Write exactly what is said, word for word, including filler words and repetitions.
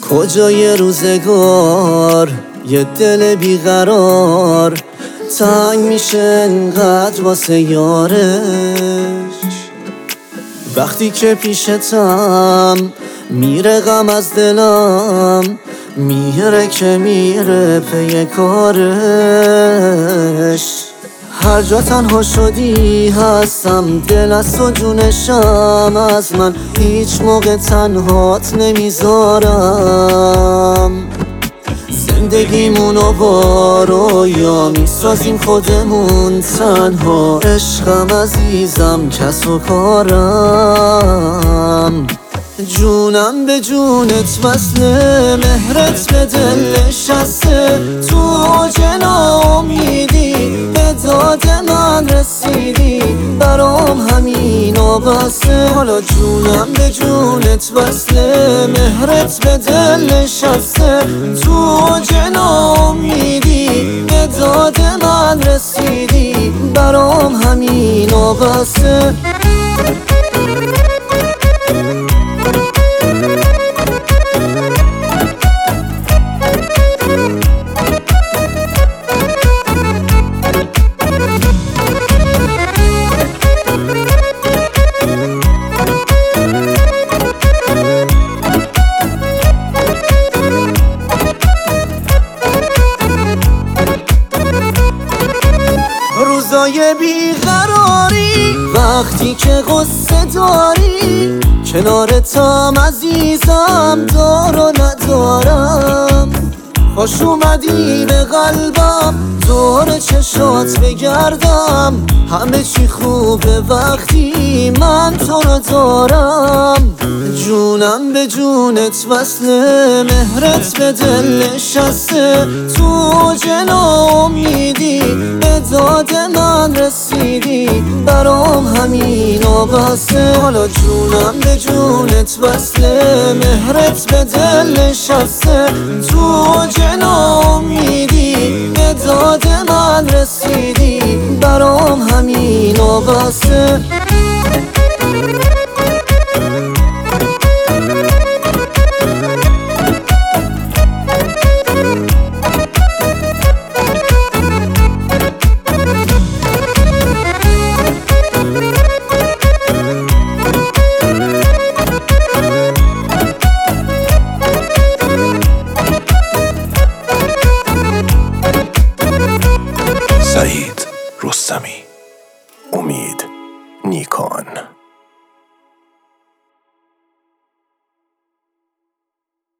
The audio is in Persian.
کجای روزگار یه دل بیقرار تنگ میشه انقدر واسه یارش، وقتی که پیشتم میره غم از دلم، میره که میره پی کارش. هر جا تنها شدی هستم، دل از تو جونشم، از من هیچ موقع تنهات نمیذارم. زندگیمونو با رویا میسازیم خودمون تنها، عشقم عزیزم کس و کارم. جونم به جونت وصله، مهرت به دل نشسته، تو اوج ناامیدی به داد من رسیدی، برام همین و بسه. حالا جونم به جونت وصله، مهرت به دل نشسته، تو اوج ناامیدی به داد من رسیدی، برام همین و بسه. روزای بیقراری وقتی که غصه داری، کنارتم عزیزم دار و ندارم. خوش اومدی به قلبم، دور چشات بگردم، همه چی خوبه وقتی من تو رو دارم. جونم به جونت وصله، مهرت به دل نشسته، تو اوج ناامیدی به داد من رسیدی، برام همین و بسه. حالا جونم به جونت وصله، مهرت به دل نشسته، تو اوج ناامیدی به داد من رسیدی، برام همین و بسه.